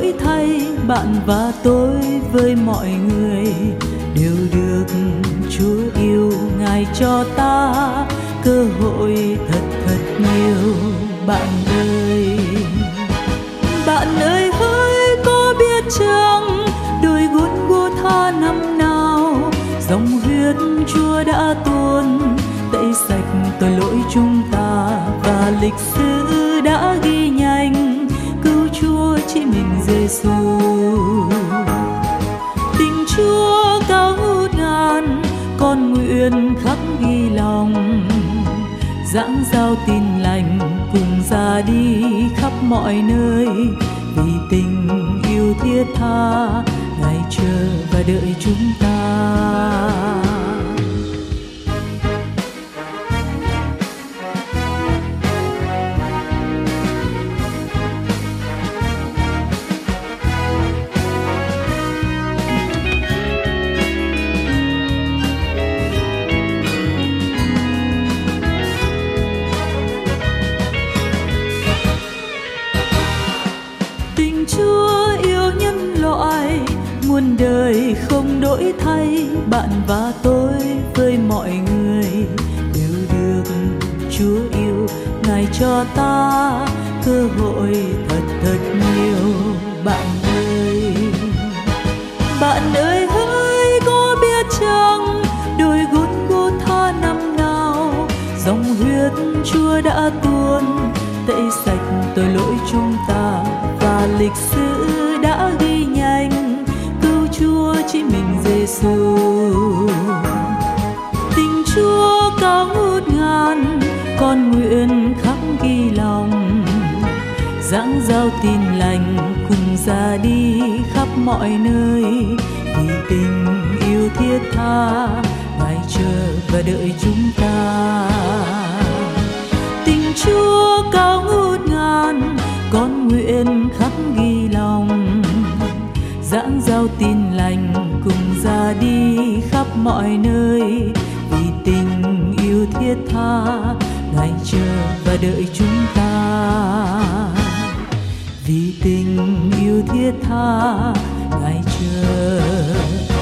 đổi thay, bạn và tôi với mọi người đều được Chúa yêu. Ngài cho ta cơ hội thật thật nhiều. Bạn ơi hỡi có biết chăng, đôi guốn gua tha năm nào, dòng huyết Chúa đã tuôn tẩy sạch tội lỗi chúng ta, và lịch sử đã ghi nhanh cứu Chúa chỉ mình Giêsu. Tình Chúa cao ngút ngàn, con nguyện khắc ghi lòng, giảng giao tin lành cùng ra đi khắp mọi nơi, vì tình yêu thiết tha Ngài chờ và đợi chúng ta. Chúa yêu nhân loại, muôn đời không đổi thay, bạn và tôi với mọi người đều được Chúa yêu. Ngài cho ta cơ hội thật thật nhiều. Bạn ơi hỡi có biết chăng, đôi guốn gua tha năm nào, dòng huyết Chúa đã tuôn tẩy sạch tội lỗi chúng ta, và lịch sử đã ghi nhanh cứu Chúa chỉ mình Giêsu. Tình Chúa cao ngút ngàn, con nguyện khắc ghi lòng, giảng giao tin lành cùng ra đi khắp mọi nơi, vì tình yêu thiết tha Ngài chờ và đợi chúng ta. Tình Chúa cao ngút ngàn, con nguyện khắc ghi lòng, giảng giao tin lành cùng ra đi khắp mọi nơi, vì tình yêu thiết tha Ngài chờ và đợi chúng ta. Vì tình yêu thiết tha Ngài chờ